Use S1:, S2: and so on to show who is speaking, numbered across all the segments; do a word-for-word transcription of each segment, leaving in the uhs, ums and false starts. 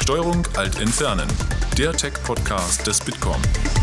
S1: Steuerung Alt entfernen, der Tech-Podcast des Bitkom.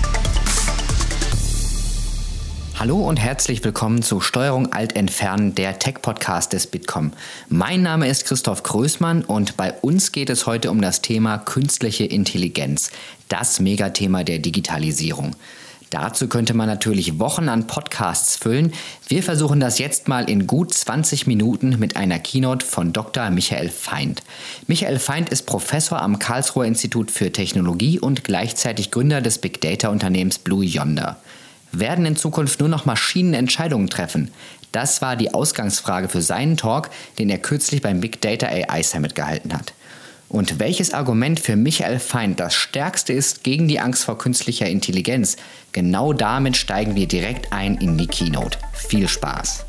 S2: Hallo und herzlich willkommen zu Steuerung Alt entfernen, der Tech-Podcast des Bitkom. Mein Name ist Christoph Größmann und bei uns geht es heute um das Thema künstliche Intelligenz, das Megathema der Digitalisierung. Dazu könnte man natürlich Wochen an Podcasts füllen. Wir versuchen das jetzt mal in gut zwanzig Minuten mit einer Keynote von Doktor Michael Feind. Michael Feind ist Professor am Karlsruher Institut für Technologie und gleichzeitig Gründer des Big-Data-Unternehmens Blue Yonder. Werden in Zukunft nur noch Maschinen Entscheidungen treffen? Das war die Ausgangsfrage für seinen Talk, den er kürzlich beim Big Data A I Summit gehalten hat. Und welches Argument für Michael Feind das stärkste ist gegen die Angst vor künstlicher Intelligenz, genau damit steigen wir direkt ein in die Keynote. Viel Spaß!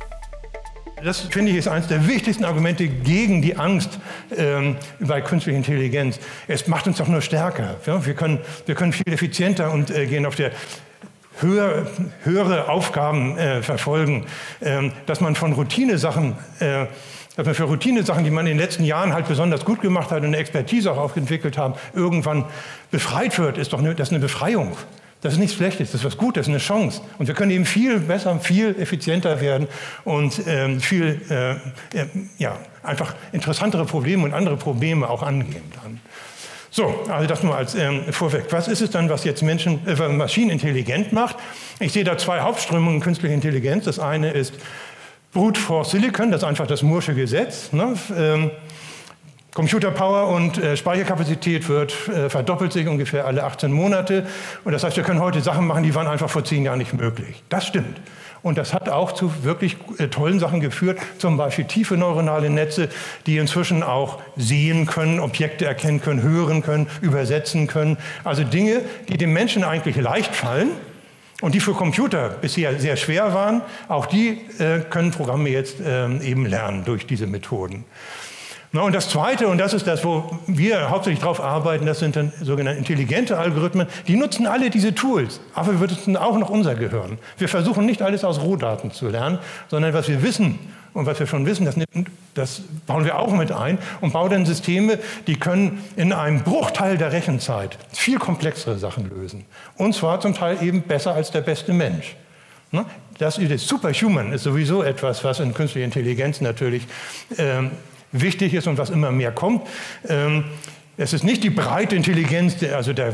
S3: Das, finde ich, ist eines der wichtigsten Argumente gegen die Angst ähm, bei künstlicher Intelligenz. Es macht uns doch nur stärker. Ja? Wir können, wir können viel effizienter und äh, gehen auf der höher, höhere Aufgaben äh, verfolgen, ähm, dass man von Routinesachen äh, dass man für Routinesachen, die man in den letzten Jahren halt besonders gut gemacht hat und eine Expertise auch entwickelt haben, irgendwann befreit wird, ist doch eine, das ist eine Befreiung. Das ist nichts Schlechtes, das ist was Gutes, eine Chance. Und wir können eben viel besser, viel effizienter werden und ähm, viel äh, äh, ja, einfach interessantere Probleme und andere Probleme auch angehen dann. So, also das nur als ähm, vorweg. Was ist es dann, was jetzt Menschen, äh, Maschinen intelligent macht? Ich sehe da zwei Hauptströmungen künstlicher Intelligenz. Das eine ist Brute Force Silicon, das ist einfach das Moore'sche Gesetz. Ne? Ähm, Computerpower und äh, Speicherkapazität wird äh, verdoppelt sich ungefähr alle achtzehn Monate. Und das heißt, wir können heute Sachen machen, die waren einfach vor zehn Jahren nicht möglich. Das stimmt. Und das hat auch zu wirklich äh, tollen Sachen geführt, zum Beispiel tiefe neuronale Netze, die inzwischen auch sehen können, Objekte erkennen können, hören können, übersetzen können. Also Dinge, die dem Menschen eigentlich leicht fallen und die für Computer bisher sehr schwer waren, auch die äh, können Programme jetzt ähm, eben lernen durch diese Methoden. Na, und das Zweite, und das ist das, wo wir hauptsächlich drauf arbeiten, das sind dann sogenannte intelligente Algorithmen. Die nutzen alle diese Tools, aber wir nutzen auch noch unser Gehirn. Wir versuchen nicht alles aus Rohdaten zu lernen, sondern was wir wissen und was wir schon wissen, das, das bauen wir auch mit ein und bauen dann Systeme, die können in einem Bruchteil der Rechenzeit viel komplexere Sachen lösen. Und zwar zum Teil eben besser als der beste Mensch. Das ist Superhuman, ist sowieso etwas, was in künstlicher Intelligenz natürlich ähm, wichtig ist und was immer mehr kommt. Ähm, es ist nicht die breite Intelligenz, also der,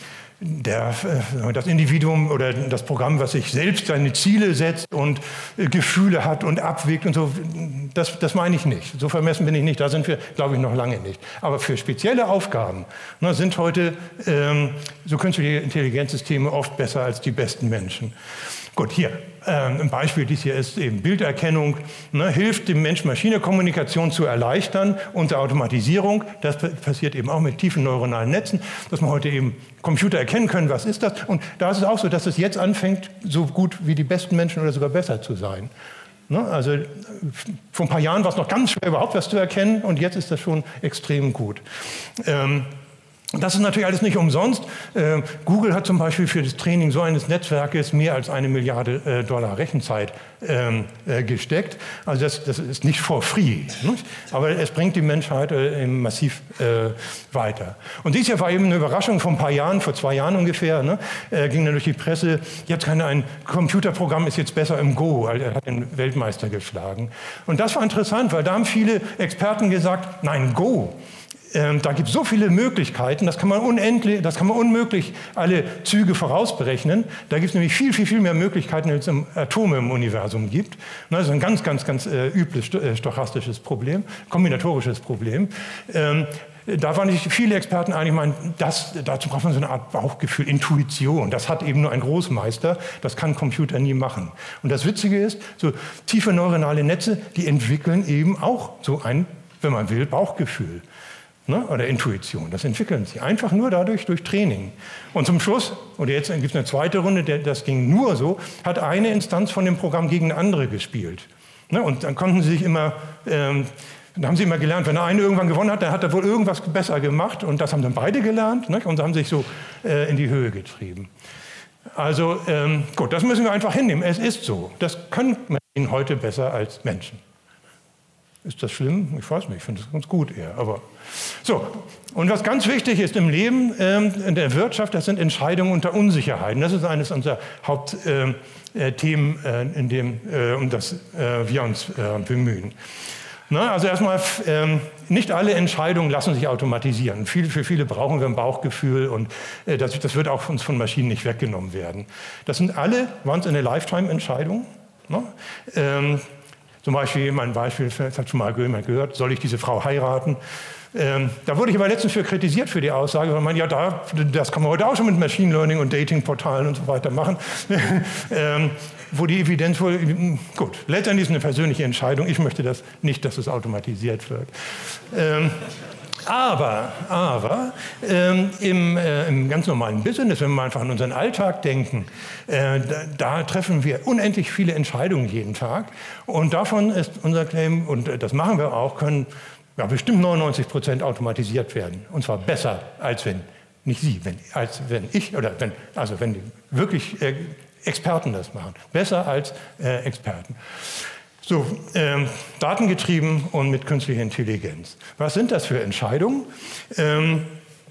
S3: der, das Individuum oder das Programm, was sich selbst seine Ziele setzt und äh, Gefühle hat und abwägt und so. Das, das meine ich nicht. So vermessen bin ich nicht. Da sind wir, glaube ich, noch lange nicht. Aber für spezielle Aufgaben ne, sind heute ähm, so künstliche Intelligenzsysteme oft besser als die besten Menschen. Gut, hier ähm, ein Beispiel, dies hier ist eben Bilderkennung, ne, hilft dem Mensch-Maschine-Kommunikation zu erleichtern unter Automatisierung. Das passiert eben auch mit tiefen neuronalen Netzen, dass man heute eben Computer erkennen können, was ist das. Und da ist es auch so, dass es jetzt anfängt, so gut wie die besten Menschen oder sogar besser zu sein. Ne, also vor ein paar Jahren war es noch ganz schwer, überhaupt was zu erkennen und jetzt ist das schon extrem gut. Ähm, Das ist natürlich alles nicht umsonst. Äh, Google hat zum Beispiel für das Training so eines Netzwerkes mehr als eine Milliarde äh, Dollar Rechenzeit ähm, äh, gesteckt. Also das, das ist nicht for free, nicht? Aber es bringt die Menschheit äh, massiv äh, weiter. Und dies Jahr war eben eine Überraschung vor ein paar Jahren, vor zwei Jahren ungefähr, ne? äh, ging dann durch die Presse, jetzt kann ein Computerprogramm ist jetzt besser im Go, weil er hat den Weltmeister geschlagen. Und das war interessant, weil da haben viele Experten gesagt, nein, Go. Ähm, da gibt es so viele Möglichkeiten, das kann man unendlich, das kann man unmöglich alle Züge vorausberechnen. Da gibt es nämlich viel, viel, viel mehr Möglichkeiten, als es Atome im Universum gibt. Das ist ein ganz, ganz, ganz äh, übles äh, stochastisches Problem, kombinatorisches Problem. Ähm, da waren sich viele Experten einig, meinen, das, dazu braucht man so eine Art Bauchgefühl, Intuition. Das hat eben nur ein Großmeister, das kann ein Computer nie machen. Und das Witzige ist, so tiefe neuronale Netze, die entwickeln eben auch so ein, wenn man will, Bauchgefühl. Ne, oder Intuition, das entwickeln sie einfach nur dadurch, durch Training. Und zum Schluss, oder jetzt gibt es eine zweite Runde, das ging nur so, hat eine Instanz von dem Programm gegen eine andere gespielt. Ne, und dann konnten sie sich immer, ähm, dann haben sie immer gelernt, wenn der eine irgendwann gewonnen hat, dann hat er wohl irgendwas besser gemacht und das haben dann beide gelernt, ne, und haben sich so äh, in die Höhe getrieben. Also ähm, gut, das müssen wir einfach hinnehmen, es ist so. Das können Maschinen heute besser als Menschen. Ist das schlimm? Ich weiß nicht, ich finde das ganz gut eher. Aber so, und was ganz wichtig ist im Leben, ähm, in der Wirtschaft, das sind Entscheidungen unter Unsicherheiten. Das ist eines unserer Hauptthemen, äh, äh, in dem, äh, um das äh, wir uns äh, bemühen. Na, also erstmal, ähm, nicht alle Entscheidungen lassen sich automatisieren. Viel, für viele brauchen wir ein Bauchgefühl und äh, das, das wird auch uns von Maschinen nicht weggenommen werden. Das sind alle Once-in-a-Lifetime-Entscheidungen. Ne? Ähm, Zum Beispiel, mein Beispiel, das hat schon mal jemand gehört, soll ich diese Frau heiraten? Ähm, da wurde ich aber letztens für kritisiert für die Aussage, weil man ja da, das kann man heute auch schon mit Machine Learning und Datingportalen und so weiter machen, ähm, wo die Evidenz wohl, gut, letztendlich ist eine persönliche Entscheidung, ich möchte das nicht, dass es automatisiert wird. Ähm, Aber, aber ähm, im, äh, im ganz normalen Business, wenn wir einfach an unseren Alltag denken, äh, da, da treffen wir unendlich viele Entscheidungen jeden Tag. Und davon ist unser Claim, und äh, das machen wir auch, können ja, bestimmt neunundneunzig Prozent automatisiert werden. Und zwar besser, als wenn, nicht Sie, wenn, als wenn ich, oder wenn, also wenn die wirklich äh, Experten das machen. Besser als äh, Experten. So, ähm, datengetrieben und mit künstlicher Intelligenz. Was sind das für Entscheidungen? Ähm,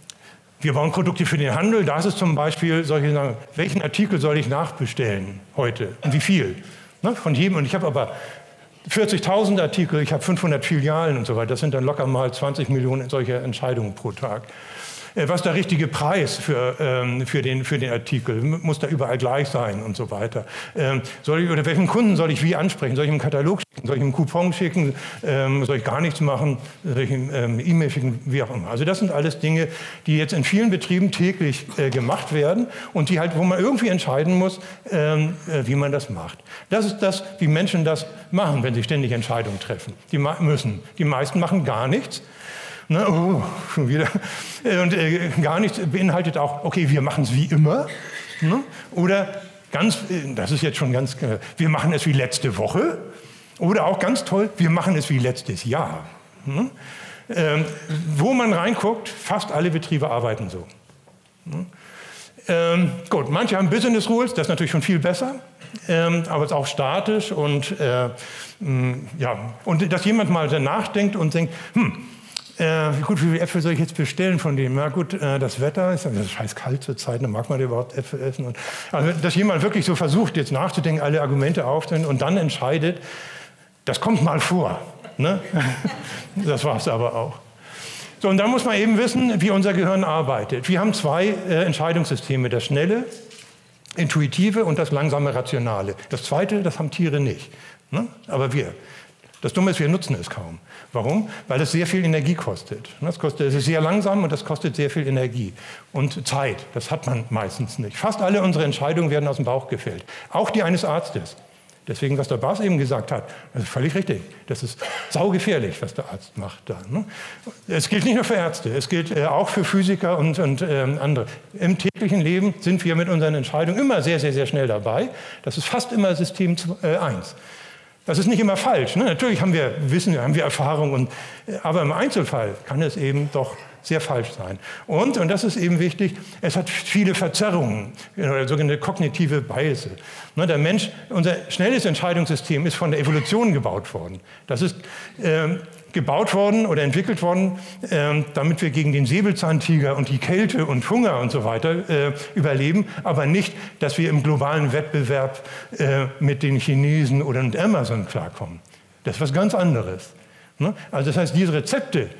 S3: wir bauen Produkte für den Handel. Da ist es zum Beispiel, solche sagen, welchen Artikel soll ich nachbestellen heute und wie viel? Ne, von jedem. Und ich habe aber vierzigtausend Artikel, ich habe fünfhundert Filialen und so weiter. Das sind dann locker mal zwanzig Millionen solcher Entscheidungen pro Tag. Was ist der richtige Preis für, ähm, für, den, für den Artikel? Muss der überall gleich sein und so weiter? Ähm, soll ich, oder welchen Kunden soll ich wie ansprechen? Soll ich einen Katalog schicken? Soll ich einen Coupon schicken? Ähm, soll ich gar nichts machen? Soll ich eine ähm, E-Mail schicken? Wie auch immer. Also das sind alles Dinge, die jetzt in vielen Betrieben täglich äh, gemacht werden und die halt, wo man irgendwie entscheiden muss, ähm, äh, wie man das macht. Das ist das, wie Menschen das machen, wenn sie ständig Entscheidungen treffen. Die müssen. Die meisten machen gar nichts. Ne, oh, schon wieder. Und äh, gar nichts beinhaltet auch, okay, wir machen es wie immer. Ne? Oder ganz, das ist jetzt schon ganz, äh, wir machen es wie letzte Woche. Oder auch ganz toll, wir machen es wie letztes Jahr. Ne? Ähm, wo man reinguckt, fast alle Betriebe arbeiten so. Ne? Ähm, gut, manche haben Business Rules, das ist natürlich schon viel besser. Ähm, aber es ist auch statisch und, äh, mh, ja, und dass jemand mal danach denkt und denkt, hm, Äh, gut, wie viele Äpfel soll ich jetzt bestellen von dem? Na gut, äh, das Wetter ist, das ist scheiß kalt zur Zeit, dann mag man überhaupt Äpfel essen. Und, also, dass jemand wirklich so versucht, jetzt nachzudenken, alle Argumente aufzunehmen und dann entscheidet, das kommt mal vor. Ne? Das war es aber auch. So, und dann muss man eben wissen, wie unser Gehirn arbeitet. Wir haben zwei äh, Entscheidungssysteme, das schnelle, intuitive und das langsame, rationale. Das zweite, das haben Tiere nicht. Ne? Aber wir. Das Dumme ist, wir nutzen es kaum. Warum? Weil es sehr viel Energie kostet. Das kostet, es ist sehr langsam und das kostet sehr viel Energie und Zeit. Das hat man meistens nicht. Fast alle unsere Entscheidungen werden aus dem Bauch gefällt. Auch die eines Arztes. Deswegen, was der Bas eben gesagt hat, das ist völlig richtig. Das ist saugefährlich, was der Arzt macht da. Ne? Es gilt nicht nur für Ärzte, es gilt äh, auch für Physiker und, und ähm, andere. Im täglichen Leben sind wir mit unseren Entscheidungen immer sehr, sehr, sehr schnell dabei. Das ist fast immer System eins. Das ist nicht immer falsch. Ne? Natürlich haben wir Wissen, haben wir Erfahrung, und, aber im Einzelfall kann es eben doch sehr falsch sein. Und, und das ist eben wichtig, es hat viele Verzerrungen, sogenannte kognitive Biases. Ne, der Mensch, unser schnelles Entscheidungssystem ist von der Evolution gebaut worden. Das ist äh, gebaut worden oder entwickelt worden, äh, damit wir gegen den Säbelzahntiger und die Kälte und Hunger und so weiter äh, überleben, aber nicht, dass wir im globalen Wettbewerb äh, mit den Chinesen oder mit Amazon klarkommen. Das ist was ganz anderes. Ne? Also das heißt, diese Rezepte,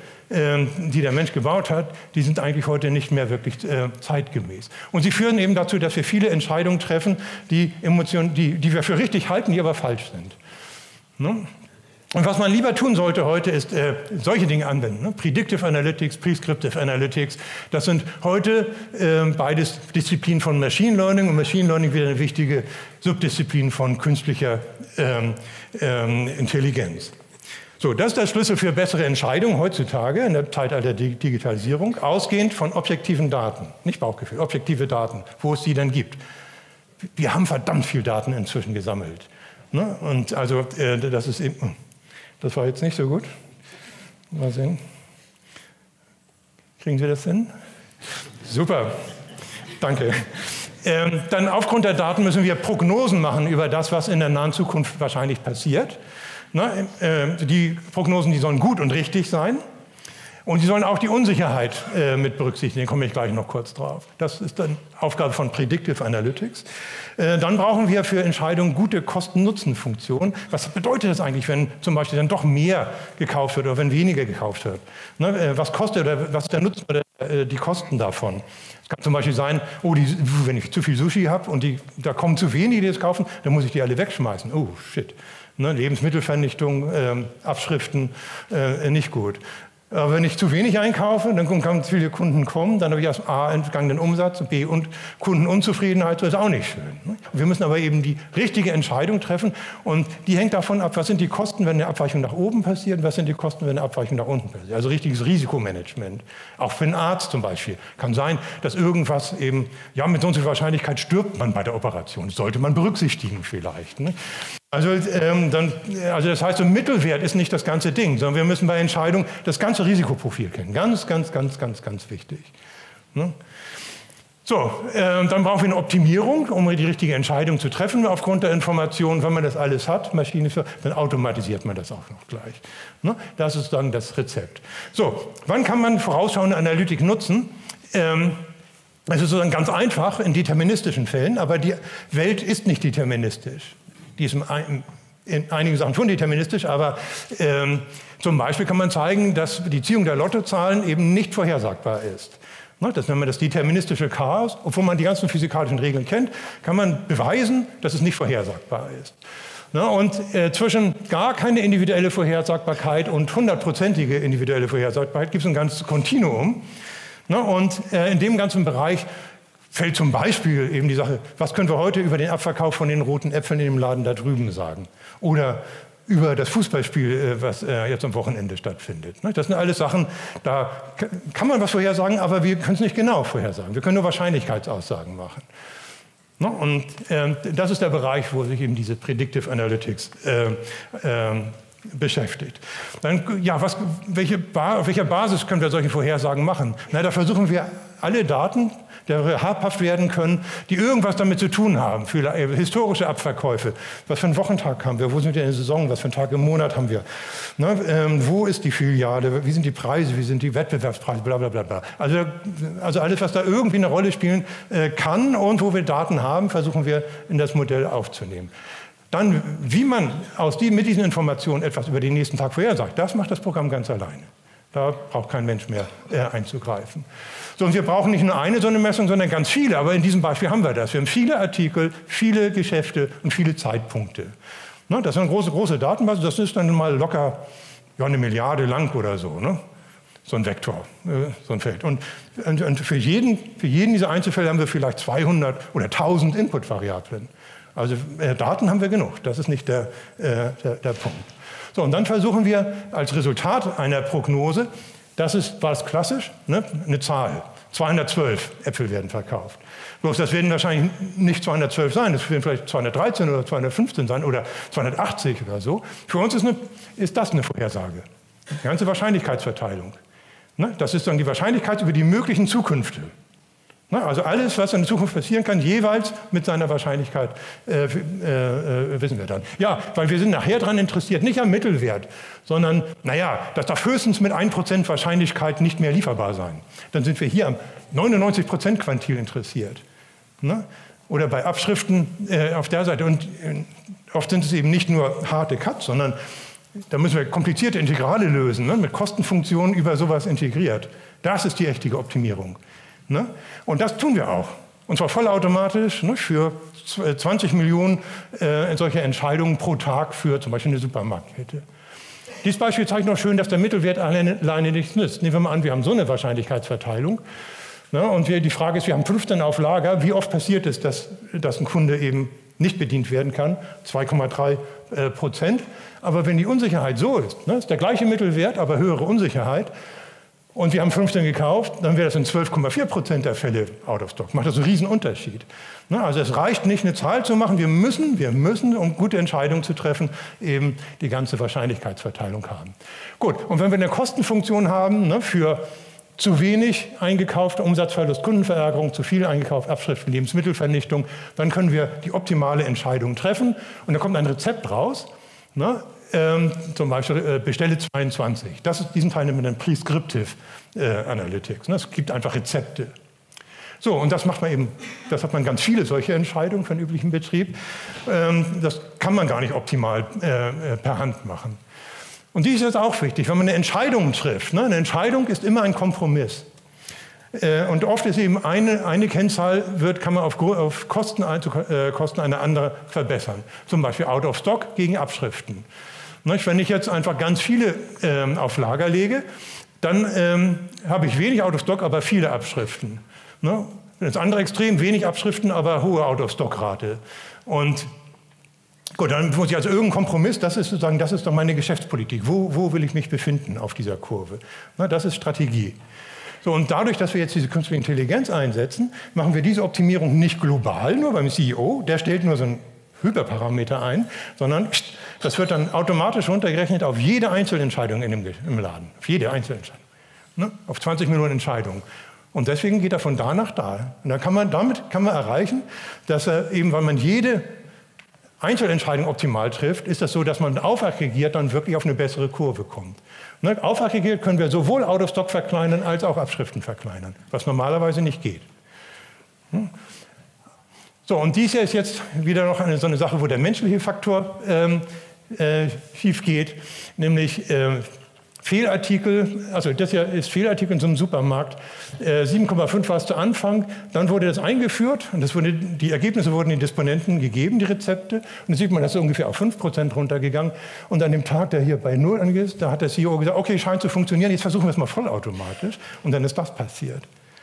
S3: die der Mensch gebaut hat, die sind eigentlich heute nicht mehr wirklich äh, zeitgemäß. Und sie führen eben dazu, dass wir viele Entscheidungen treffen, die, Emotionen, die, die wir für richtig halten, die aber falsch sind. Ne? Und was man lieber tun sollte heute, ist äh, solche Dinge anwenden. Ne? Predictive Analytics, Prescriptive Analytics, das sind heute äh, beides Disziplinen von Machine Learning, und Machine Learning wieder eine wichtige Subdisziplin von künstlicher ähm, ähm, Intelligenz. So, das ist der Schlüssel für bessere Entscheidungen heutzutage in der Zeitalter der Digitalisierung, ausgehend von objektiven Daten, nicht Bauchgefühl, objektive Daten, wo es sie denn gibt. Wir haben verdammt viel Daten inzwischen gesammelt. Ne? Und also äh, das ist eben, das war jetzt nicht so gut. Mal sehen. Kriegen Sie das hin? Super, danke. Ähm, dann aufgrund der Daten müssen wir Prognosen machen über das, was in der nahen Zukunft wahrscheinlich passiert. Na, äh, die Prognosen, die sollen gut und richtig sein. Und sie sollen auch die Unsicherheit äh, mit berücksichtigen. Da komme ich gleich noch kurz drauf. Das ist dann Aufgabe von Predictive Analytics. Äh, dann brauchen wir für Entscheidungen gute Kosten-Nutzen-Funktionen. Was bedeutet das eigentlich, wenn zum Beispiel dann doch mehr gekauft wird oder wenn weniger gekauft wird? Ne, äh, was kostet oder was ist der Nutzen oder äh, die Kosten davon? Es kann zum Beispiel sein, oh, die, wenn ich zu viel Sushi habe und die, da kommen zu wenige, die das kaufen, dann muss ich die alle wegschmeißen. Oh, shit. Ne, Lebensmittelvernichtung, äh, Abschriften, äh, nicht gut. Aber wenn ich zu wenig einkaufe, dann kommen ganz viele Kunden kommen, dann habe ich erst A, entgangenen Umsatz, B, und Kundenunzufriedenheit, das ist auch nicht schön. Wir müssen aber eben die richtige Entscheidung treffen und die hängt davon ab, was sind die Kosten, wenn eine Abweichung nach oben passiert, was sind die Kosten, wenn eine Abweichung nach unten passiert. Also richtiges Risikomanagement. Auch für einen Arzt zum Beispiel. Kann sein, dass irgendwas eben, ja, mit so und so viel Wahrscheinlichkeit stirbt man bei der Operation. Das sollte man berücksichtigen vielleicht. Ne? Also, ähm, dann, also das heißt, so ein Mittelwert ist nicht das ganze Ding, sondern wir müssen bei Entscheidungen das ganze Risikoprofil kennen. Ganz, ganz, ganz, ganz, ganz wichtig. Ne? So, äh, dann brauchen wir eine Optimierung, um die richtige Entscheidung zu treffen aufgrund der Informationen. Wenn man das alles hat, Maschine, dann automatisiert man das auch noch gleich. Ne? Das ist dann das Rezept. So, wann kann man vorausschauende Analytik nutzen? Ähm, es ist sozusagen ganz einfach in deterministischen Fällen, aber die Welt ist nicht deterministisch. Die ist in einigen Sachen schon deterministisch, aber ähm, zum Beispiel kann man zeigen, dass die Ziehung der Lottozahlen eben nicht vorhersagbar ist. Ne, das nennt man das deterministische Chaos. Obwohl man die ganzen physikalischen Regeln kennt, kann man beweisen, dass es nicht vorhersagbar ist. Ne, und äh, zwischen gar keine individuelle Vorhersagbarkeit und hundertprozentige individuelle Vorhersagbarkeit gibt es ein ganzes Kontinuum. Ne, und äh, in dem ganzen Bereich fällt zum Beispiel eben die Sache, was können wir heute über den Abverkauf von den roten Äpfeln in dem Laden da drüben sagen? Oder über das Fußballspiel, was jetzt am Wochenende stattfindet. Das sind alles Sachen, da kann man was vorhersagen, aber wir können es nicht genau vorhersagen. Wir können nur Wahrscheinlichkeitsaussagen machen. Und das ist der Bereich, wo sich eben diese Predictive Analytics äh, äh, beschäftigt. Dann, ja, was, welche ba- auf welcher Basis können wir solche Vorhersagen machen? Na, da versuchen wir alle Daten, die habhaft werden können, die irgendwas damit zu tun haben. Für historische Abverkäufe. Was für einen Wochentag haben wir? Wo sind wir in der Saison? Was für einen Tag im Monat haben wir? Na, ähm, wo ist die Filiale? Wie sind die Preise? Wie sind die Wettbewerbspreise? Bla, bla, bla, bla. Also, also alles, was da irgendwie eine Rolle spielen äh, kann und wo wir Daten haben, versuchen wir in das Modell aufzunehmen. Dann, wie man aus die, mit diesen Informationen etwas über den nächsten Tag vorhersagt, das macht das Programm ganz alleine. Da braucht kein Mensch mehr äh, einzugreifen. So, und wir brauchen nicht nur eine so eine Messung, sondern ganz viele. Aber in diesem Beispiel haben wir das. Wir haben viele Artikel, viele Geschäfte und viele Zeitpunkte. Ne, das ist eine große, große Datenbasis. Das ist dann mal locker ja, eine Milliarde lang oder so. Ne? So ein Vektor, äh, so ein Feld. Und, und, und für, jeden, für jeden dieser Einzelfälle haben wir vielleicht zweihundert oder tausend Inputvariablen. Also äh, Daten haben wir genug. Das ist nicht der, äh, der, der Punkt. So, und dann versuchen wir als Resultat einer Prognose, das ist, war es klassisch, ne, eine Zahl. zweihundertzwölf Äpfel werden verkauft. Bloß das werden wahrscheinlich nicht zweihundertzwölf sein, das werden vielleicht zweihundertdreizehn oder zweihundertfünfzehn sein oder zweihundertachtzig oder so. Für uns ist, eine, ist das eine Vorhersage. Die ganze Wahrscheinlichkeitsverteilung. Ne, das ist dann die Wahrscheinlichkeit über die möglichen Zukünfte. Also alles, was in der Zukunft passieren kann, jeweils mit seiner Wahrscheinlichkeit, äh, äh, wissen wir dann. Ja, weil wir sind nachher daran interessiert, nicht am Mittelwert, sondern, naja, das darf höchstens mit ein Prozent Wahrscheinlichkeit nicht mehr lieferbar sein. Dann sind wir hier am neunundneunzig Prozent Quantil interessiert. Ne? Oder bei Abschriften äh, auf der Seite. Und äh, oft sind es eben nicht nur harte Cuts, sondern da müssen wir komplizierte Integrale lösen, ne? Mit Kostenfunktionen über sowas integriert. Das ist die echte Optimierung. Ne? Und das tun wir auch. Und zwar vollautomatisch, ne, für zwanzig Millionen äh, solche Entscheidungen pro Tag für zum Beispiel eine Supermarktkette. Dieses Beispiel zeigt noch schön, dass der Mittelwert alleine, alleine nichts nützt. Nehmen wir mal an, wir haben so eine Wahrscheinlichkeitsverteilung. Ne, und wir, die Frage ist, wir haben fünfzehn auf Lager. Wie oft passiert es, dass, dass ein Kunde eben nicht bedient werden kann? zwei Komma drei äh, Prozent. Aber wenn die Unsicherheit so ist, ne, ist der gleiche Mittelwert, aber höhere Unsicherheit, und wir haben fünfzehn gekauft, dann wäre das in zwölf Komma vier Prozent der Fälle out of stock. Macht das einen riesen Unterschied. Also es reicht nicht, eine Zahl zu machen. Wir müssen, wir müssen, um gute Entscheidungen zu treffen, eben die ganze Wahrscheinlichkeitsverteilung haben. Gut, und wenn wir eine Kostenfunktion haben, ne, für zu wenig eingekaufte Umsatzverlust, Kundenverärgerung, zu viel eingekauft, Abschriften, Lebensmittelvernichtung, dann können wir die optimale Entscheidung treffen. Und da kommt ein Rezept raus. Ne, ähm, zum Beispiel äh, Bestelle zweiundzwanzig. Das ist, diesen Teil nennt man dann Prescriptive äh, Analytics. Ne? Es gibt einfach Rezepte. So, und das macht man eben, das hat man ganz viele solche Entscheidungen für einen üblichen Betrieb. Ähm, das kann man gar nicht optimal äh, per Hand machen. Und dies ist jetzt auch wichtig, wenn man eine Entscheidung trifft. Ne? Eine Entscheidung ist immer ein Kompromiss. Äh, und oft ist eben eine, eine Kennzahl, wird, kann man auf, auf Kosten, äh, Kosten einer anderen verbessern. Zum Beispiel Out of Stock gegen Abschriften. Ne? Wenn ich jetzt einfach ganz viele äh, auf Lager lege, dann ähm, habe ich wenig Out of Stock, aber viele Abschriften. Ne? Das andere Extrem, wenig Abschriften, aber hohe Out-of-Stock-Rate. Und gut, dann muss ich also irgendeinen Kompromiss, das ist sozusagen, das ist doch meine Geschäftspolitik. Wo, wo will ich mich befinden auf dieser Kurve? Na, das ist Strategie. So, und dadurch, dass wir jetzt diese künstliche Intelligenz einsetzen, machen wir diese Optimierung nicht global, nur beim C E O, der stellt nur so einen Hyperparameter ein, sondern das wird dann automatisch runtergerechnet auf jede Einzelentscheidung in dem, im Laden, auf jede Einzelentscheidung, ne? Auf zwanzig Millionen Entscheidungen. Und deswegen geht er von da nach da. Und dann kann man, damit kann man erreichen, dass er eben, weil man jede Einzelentscheidung optimal trifft, ist das so, dass man aufaggregiert dann wirklich auf eine bessere Kurve kommt. Ne? Aufaggregiert können wir sowohl Out-of-Stock verkleinern als auch Abschriften verkleinern, was normalerweise nicht geht. Hm? So, und dies hier ist jetzt wieder noch eine, so eine Sache, wo der menschliche Faktor ähm, äh, schief geht, nämlich äh, Fehlartikel, also das hier ist Fehlartikel in so einem Supermarkt, äh, sieben Komma fünf war es zu Anfang, dann wurde das eingeführt und das wurde, die Ergebnisse wurden den Disponenten gegeben, die Rezepte, und dann sieht man, das ist ungefähr auf fünf Prozent runtergegangen und an dem Tag, der hier bei null angeht, da hat der C E O gesagt, okay, scheint zu funktionieren, jetzt versuchen wir es mal vollautomatisch, und dann ist das passiert.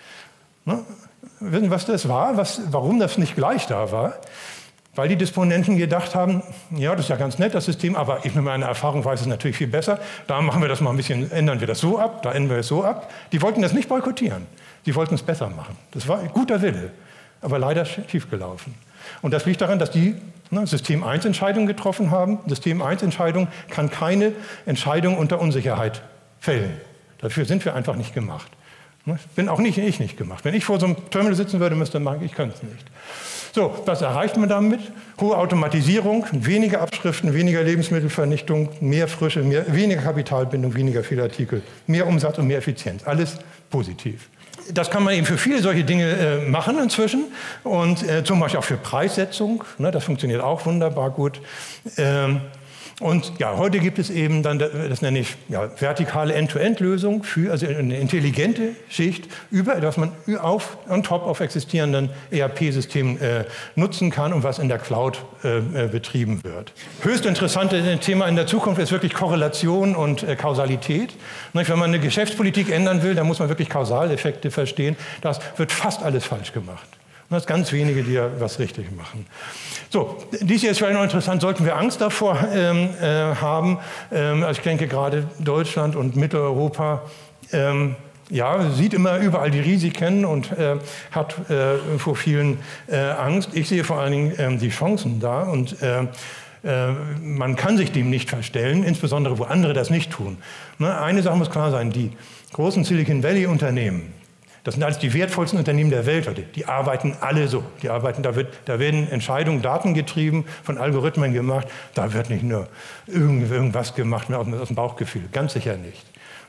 S3: Ne? Wissen Sie, was das war, was, warum das nicht gleich da war? Weil die Disponenten gedacht haben, ja, das ist ja ganz nett, das System, aber ich mit meiner Erfahrung weiß es natürlich viel besser. Da machen wir das mal ein bisschen, ändern wir das so ab, da ändern wir es so ab. Die wollten das nicht boykottieren, die wollten es besser machen. Das war guter Wille, aber leider schiefgelaufen. Und das liegt daran, dass die ne, System eins Entscheidungen getroffen haben. System eins Entscheidung kann keine Entscheidung unter Unsicherheit fällen. Dafür sind wir einfach nicht gemacht. Bin auch nicht ich nicht gemacht. Wenn ich vor so einem Terminal sitzen würde, müsste man sagen, ich könnte es nicht. So, was erreicht man damit? Hohe Automatisierung, weniger Abschriften, weniger Lebensmittelvernichtung, mehr Frische, mehr, weniger Kapitalbindung, weniger Fehlartikel, mehr Umsatz und mehr Effizienz. Alles positiv. Das kann man eben für viele solche Dinge äh, machen inzwischen und äh, zum Beispiel auch für Preissetzung. Ne, das funktioniert auch wunderbar gut. Ähm, Und ja, heute gibt es eben dann, das nenne ich ja, vertikale End-to-End-Lösung, für also eine intelligente Schicht, über, dass man auf, on top auf existierenden E R P-Systemen äh, nutzen kann und was in der Cloud äh, betrieben wird. Höchst interessante Thema in der Zukunft ist wirklich Korrelation und äh, Kausalität. Wenn man eine Geschäftspolitik ändern will, dann muss man wirklich Kausaleffekte verstehen. Das wird fast alles falsch gemacht. Das sind ganz wenige, die ja was richtig machen. So, dies hier ist vielleicht noch interessant, sollten wir Angst davor ähm, äh, haben? Ähm, also ich denke gerade Deutschland und Mitteleuropa ähm, ja, sieht immer überall die Risiken und äh, hat äh, vor vielen äh, Angst. Ich sehe vor allen Dingen äh, die Chancen da und äh, äh, man kann sich dem nicht verstellen, insbesondere wo andere das nicht tun. Ne, eine Sache muss klar sein, die großen Silicon Valley Unternehmen, das sind alles die wertvollsten Unternehmen der Welt heute. Die arbeiten alle so. Die arbeiten, da, wird, da werden Entscheidungen datengetrieben, von Algorithmen gemacht. Da wird nicht nur irgend, irgendwas gemacht aus, aus dem Bauchgefühl. Ganz sicher nicht.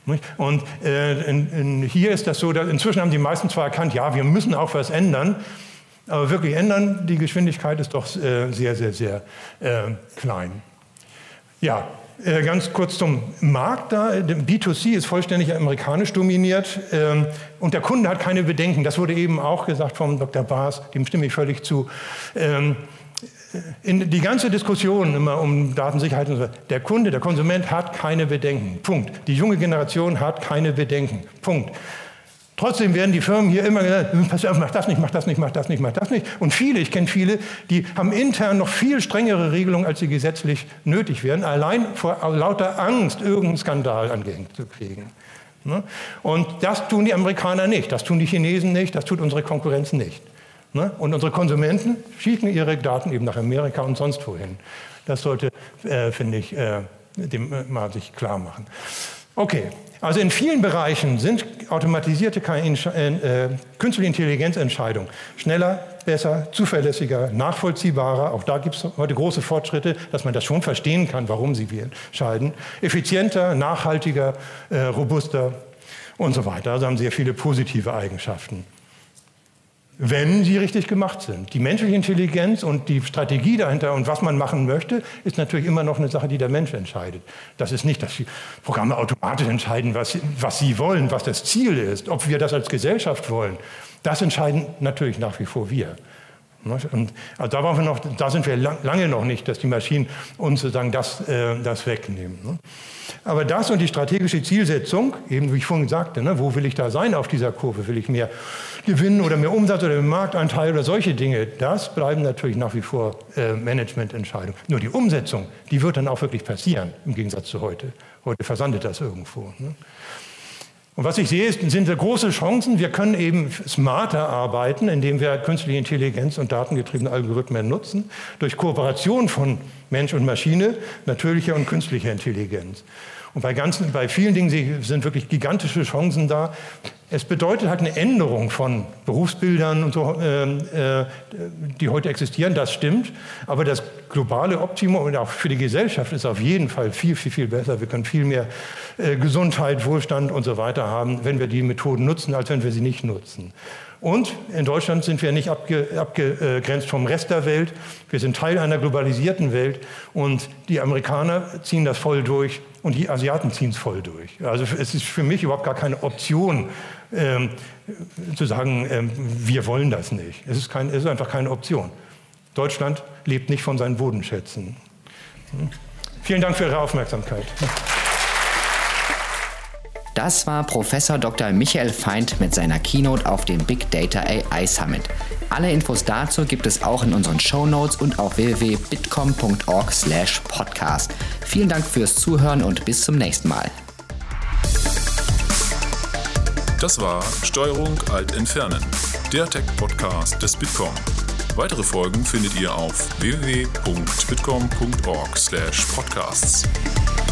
S3: Und äh, in, in, hier ist das so, dass inzwischen haben die meisten zwar erkannt, ja, wir müssen auch was ändern, aber wirklich ändern, die Geschwindigkeit ist doch äh, sehr, sehr, sehr äh, klein. Ja. Ganz kurz zum Markt da. B zwei C ist vollständig amerikanisch dominiert und der Kunde hat keine Bedenken. Das wurde eben auch gesagt vom Doktor Baas, dem stimme ich völlig zu. In die ganze Diskussion immer um Datensicherheit und so, der Kunde, der Konsument hat keine Bedenken. Punkt. Die junge Generation hat keine Bedenken. Punkt. Trotzdem werden die Firmen hier immer gesagt, pass auf, mach das nicht, mach das nicht, mach das nicht, mach das nicht. Und viele, ich kenne viele, die haben intern noch viel strengere Regelungen, als sie gesetzlich nötig wären, allein vor lauter Angst, irgendeinen Skandal angehängt zu kriegen. Und das tun die Amerikaner nicht, das tun die Chinesen nicht, das tut unsere Konkurrenz nicht. Und unsere Konsumenten schicken ihre Daten eben nach Amerika und sonst wohin. Das sollte, äh, finde ich, äh, dem mal sich klar machen. Okay, Also in vielen Bereichen sind automatisierte äh, künstliche Intelligenzentscheidungen schneller, besser, zuverlässiger, nachvollziehbarer. Auch da gibt es heute große Fortschritte, dass man das schon verstehen kann, warum sie entscheiden. Effizienter, nachhaltiger, äh, robuster und so weiter. Also haben sehr viele positive Eigenschaften, wenn sie richtig gemacht sind. Die menschliche Intelligenz und die Strategie dahinter und was man machen möchte, ist natürlich immer noch eine Sache, die der Mensch entscheidet. Das ist nicht, dass die Programme automatisch entscheiden, was, was sie wollen, was das Ziel ist, ob wir das als Gesellschaft wollen. Das entscheiden natürlich nach wie vor wir. Und also da, waren wir noch, da sind wir lang, lange noch nicht, dass die Maschinen uns sozusagen das, äh, das wegnehmen. Aber das und die strategische Zielsetzung, eben wie ich vorhin sagte, ne, wo will ich da sein auf dieser Kurve? Will ich mehr Gewinn oder mehr Umsatz oder mehr Marktanteil oder solche Dinge? Das bleiben natürlich nach wie vor äh, Managemententscheidungen. Nur die Umsetzung, die wird dann auch wirklich passieren, im Gegensatz zu heute. Heute versandet das irgendwo. Ne? Und was ich sehe, sind große Chancen. Wir können eben smarter arbeiten, indem wir künstliche Intelligenz und datengetriebene Algorithmen nutzen, durch Kooperation von Mensch und Maschine, natürlicher und künstlicher Intelligenz. Und bei, ganzen, bei vielen Dingen sind wirklich gigantische Chancen da. Es bedeutet halt eine Änderung von Berufsbildern und so, äh, die heute existieren, das stimmt. Aber das globale Optimum und auch für die Gesellschaft ist auf jeden Fall viel, viel, viel besser. Wir können viel mehr äh, Gesundheit, Wohlstand und so weiter haben, wenn wir die Methoden nutzen, als wenn wir sie nicht nutzen. Und in Deutschland sind wir nicht abge, abgegrenzt vom Rest der Welt. Wir sind Teil einer globalisierten Welt und die Amerikaner ziehen das voll durch und die Asiaten ziehen es voll durch. Also es ist für mich überhaupt gar keine Option, ähm, zu sagen, ähm, wir wollen das nicht. Es ist, kein, es ist einfach keine Option. Deutschland lebt nicht von seinen Bodenschätzen. Hm. Vielen Dank für Ihre Aufmerksamkeit.
S2: Das war Professor Doktor Michael Feind mit seiner Keynote auf dem Big Data A I Summit. Alle Infos dazu gibt es auch in unseren Shownotes und auf w w w punkt bitkom punkt org slash podcast. Vielen Dank fürs Zuhören und bis zum nächsten Mal.
S1: Das war Steuerung Alt Entfernen, der Tech-Podcast des Bitkom. Weitere Folgen findet ihr auf w w w punkt bitkom punkt org slash podcasts.